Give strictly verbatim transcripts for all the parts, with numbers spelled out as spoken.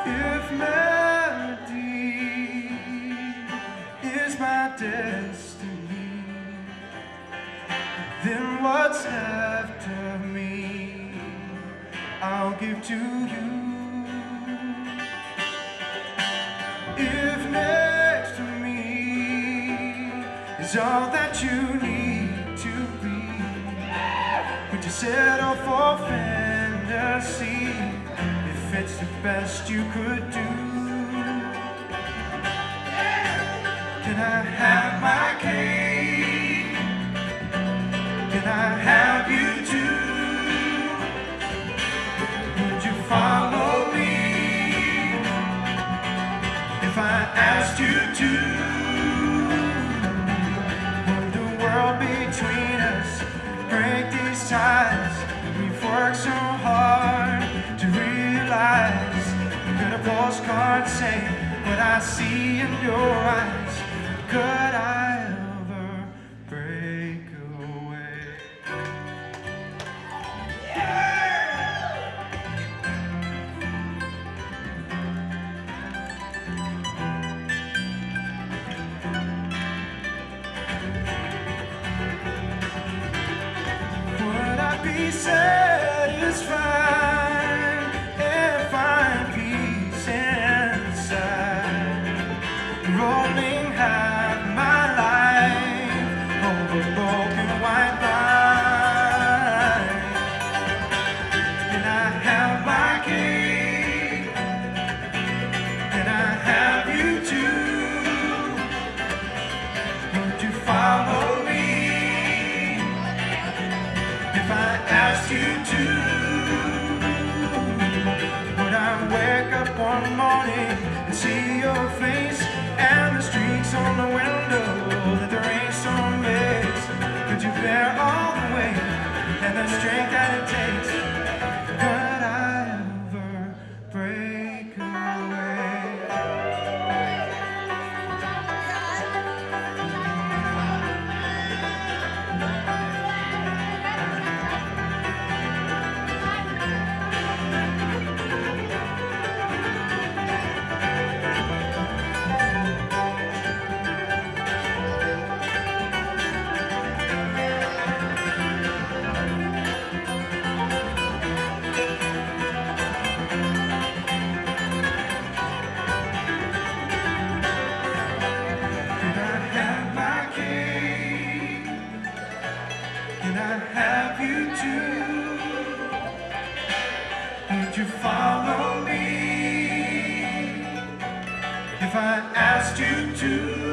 If melody is my destiny, then what's left of me I'll give to you. If next to me is all that you need to be, would you settle for fantasy if it's the best you could do? Can I have my cake? Can I have you too? Would you follow me if I asked you to? Would the world between us break these ties? We've worked so hard to realize. Could a postcard say what I see in your eyes? Could I ever break away? Would I be satisfied if I peace inside, rolling half my life over broken white lines? Can I have my cake? Can I have you too? Would you follow me if I asked you to? Would I wake up one morning and see your face and the streaks on the window that the rain so makes? Could you bear all the weight and the strength that it takes? Could I ever break away? Can I have you too? Would you follow me if I asked you to?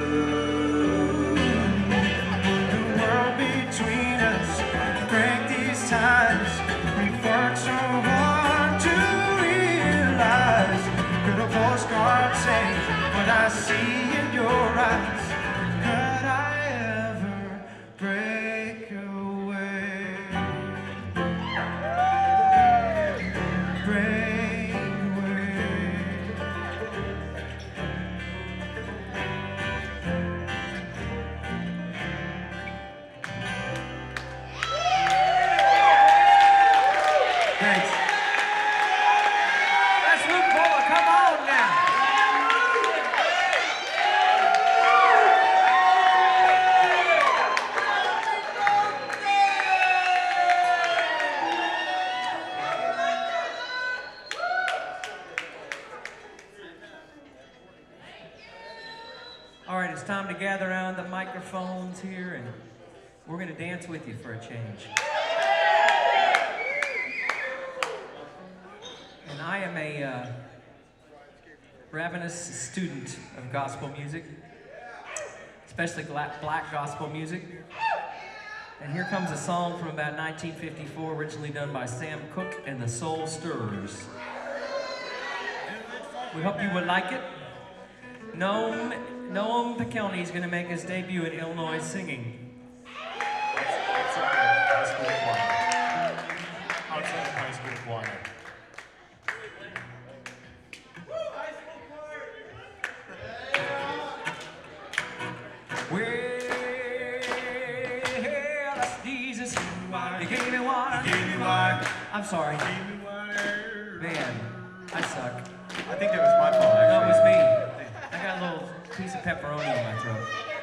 Would the world between us break these ties? We've worked so hard to realize. Could a postcard say what I see in your eyes? Could I ever break away? Break away. Thanks. That's Luke Buller. Come on now. All right, it's time to gather around the microphones here, and we're going to dance with you for a change. And I am a uh, ravenous student of gospel music, especially black, black gospel music. And here comes a song from about nineteen fifty-four, originally done by Sam Cooke and the Soul Stirrers. We hope you would like it. Noam, Noam Pikelny is going to make his debut in Illinois singing. High school choir. Outside of high school choir. Well, that's Jesus. You gave me water. Gave me water. I'm sorry. Gave me water. Man, I suck. I think it was my fault, No, it actually. was me. I got a little piece of pepperoni in my throat.